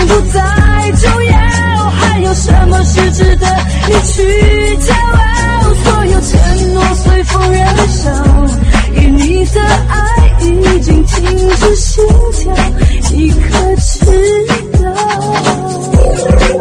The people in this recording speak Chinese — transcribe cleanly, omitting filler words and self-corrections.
不再重要，还有什么是值得你去骄傲？所有承诺随风燃烧，因你的爱已经停止心跳，一刻